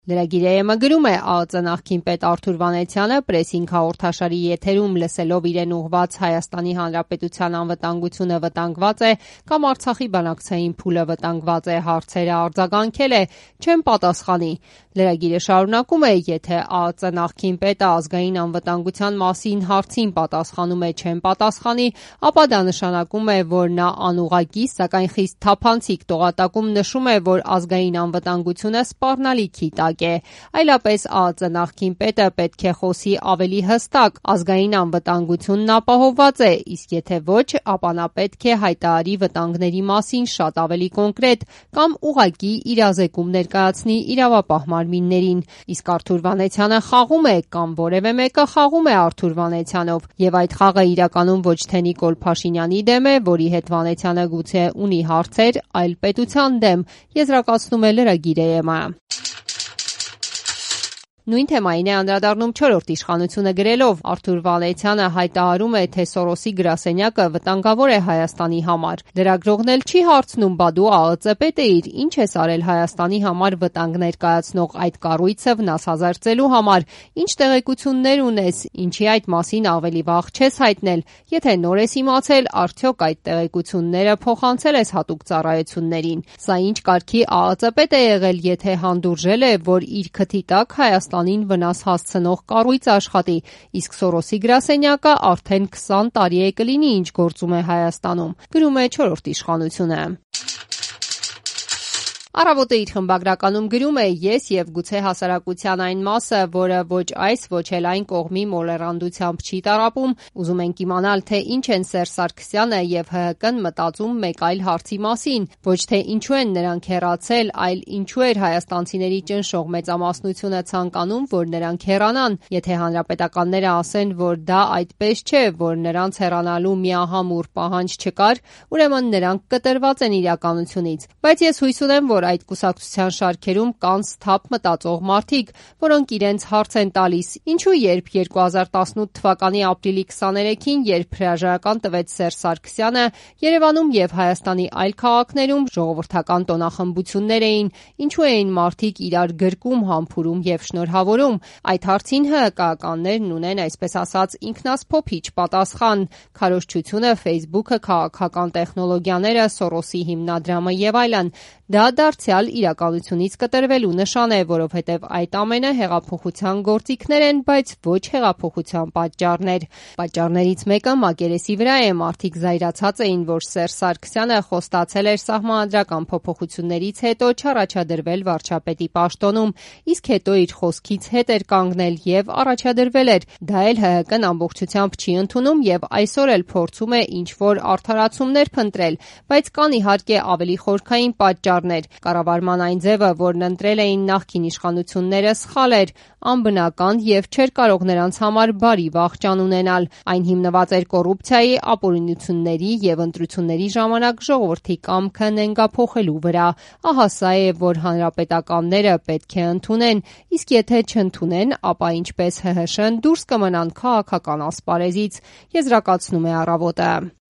Լրագիրը գրում է ԱԱԾ նախկին պետ Արթուր Վանեցյանը պրեսինգ հաղորդաշարի եթերում լսելով իրեն ուղղված Հայաստանի Հանրապետության անվտանգությունը վտանգված է կամ Արցախի բանակցային փուլը վտանգված է հարցերը արձագանքել է, չեմ պատասխանի։ Լրագիրը շարունակում է, եթե ԱԱԾ նախկին պետը ազգային անվտանգության մասին հարցին պատասխանում է չեմ պատասխանի, ապա դա նշանակում է, որ նա անուղղակի, սակայն խիստ թափանցիկ տողատակում նշում է, որ ազգային անվտանգությունը սպառնալիքի տակ է։ Այլապես ԱԱԾ նախկին պետը պետք է խոսի ավելի հստակ, ազգային անվտանգությունն ապահովված է, իսկ եթե ոչ, ապա նա պետք է հայտարարի վտանգների մասին շատ ավելի կոնկրետ կամ ուղղակի իրազեկում ներկայացնի իրավապահ մարմիններին։ Իսկ Արթուր Վանեցյանը խաղում է կամ որևէ մեկը խաղում է Արթուր Վանեցյանով, եւ այդ խաղը իրականում ոչ թե Նիկոլ Փաշինյանի դեմ է, որի հետ Վանեցյանը գուցե ունի հարցեր, այլ պետության դեմ, եզրակացնում է լրագիրը։ Նույն թեմային է անդրադառնում «Չորրորդ իշխանությունը» գրելով. Արթուր Վանեցյանը հայտարարում է, թե Սորոսի գրասենյակը վտանգավոր է Հայաստանի համար։ Լրագրողն էլ չի հարցնում՝ բա դու ԱԱԾ պետ էիր, ինչ ես արել Հայաստանի համար վտանգ ներկայացնող այդ կառույցը վնասազերծելու համար, ինչ տեղեկություններ ունես, ինչի այդ մասին ավելի վաղ չես հայտնել, եթե նոր ես իմացել, արդյոք այդ տեղեկությունները փոխանցել ես հատուկ ծառայություններին։ Սա ինչ կարգի ԱԱԾ պետ է եղել, եթե հանդուրժել է, որ իր քթի տակ Հայաստանին վնաս հասցնող կառույց աշխատի, իսկ Սորոսի գրասենյակը արդեն 20 տարի է կլինի, ինչ գործում է Հայաստանում, գրում է «Չորրորդ իշխանությունը»։ Առավոտը իր խմբագրականում գրում է. ես եւ գուցե հասարակության այն մասը, որը ոչ այս, ոչ էլ այն կողմի մոլեռանդությամբ չի տառապում, ուզում ենք իմանալ, թե ինչ են Սերժ Սարգսյանը եւ ՀՀԿ-ն մտածում մեկ այլ հարցի մասին, ոչ թե ինչու են նրանք հեռացել, այլ ինչու էր հայաստանցիների ճնշող մեծամասնությունը ցանկանում, որ նրանք հեռանան։ Եթե հանրապետականները ասեն, որ դա այդպես չէ, որ նրանց հեռանալու միահամուռ պահանջ չկար, ուրեմն նրանք կտրված են իրականությունից։ Բայց ես հույս ունեմ, որ այդ կուսակցության շարքերում կան սթափ մտածող մարդիկ, որոնք իրենց հարց են տալիս. ինչու երբ 2018 թվականի ապրիլի 23-ին, երբ հրաժարական տվեց Սերժ Սարգսյանը, Երևանում եւ Հայաստանի այլ քաղաքներում ժողովրդական տոնախմբություններ էին, ինչու էին մարդիկ իրար գրկում, համբուրում եւ շնորհավորում։ Այդ հարցին ՀՀԿ-ականներն ունեն, այսպես ասած, ինքնասփոփիչ պատասխան. քարոզչությունը, Facebook-ը, քաղաքական տեխնոլոգիաները, Սորոսի հիմնադրամը եւ այլն։ Դա դարձյալ իրականությունից կտրվելու նշան է, որովհետև այդ ամենը հեղափոխության գործիքներ են, բայց ոչ հեղափոխության պատճառներ։ Պատճառներից մեկը մակերեսի վրա է, մարդիկ զայրացած էին, որ Սերժ Սարգսյանը խոստացել էր սահմանադրական փոփոխություններից հետո չառաջադրվել վարչապետի պաշտոնում, իսկ հետո իր խոսքից հետ էր կանգնել եւ առաջադրվել էր։ Դա էլ ՀՀԿ-ն ամբողջությամբ չի ընդունում եւ այսօր էլ փորձում է ինչ-որ արդարացումներ փնտրել, բայց կան իհարկե ավելի խորքային պատճառներ։ Կառավարման այն ձևը, որն ընտրել էին նախկին իշխանությունները, սխալ էր, անբնական եւ չէր կարող նրանց համար բարի վախճան ունենալ։ Այն հիմնված էր կոռուպցիայի, ապօրինությունների եւ ընտրությունների ժամանակ ժողովրդի կամքը նենգափոխելու վրա։ Ահա սա է, որ հանրապետականները պետք է ընդունեն, իսկ եթե չընդունեն, ապա ինչպես ՀՀՇ-ն դուրս կմնան քաղաքական ասպարեզից, եզրակացնում է Առավոտը։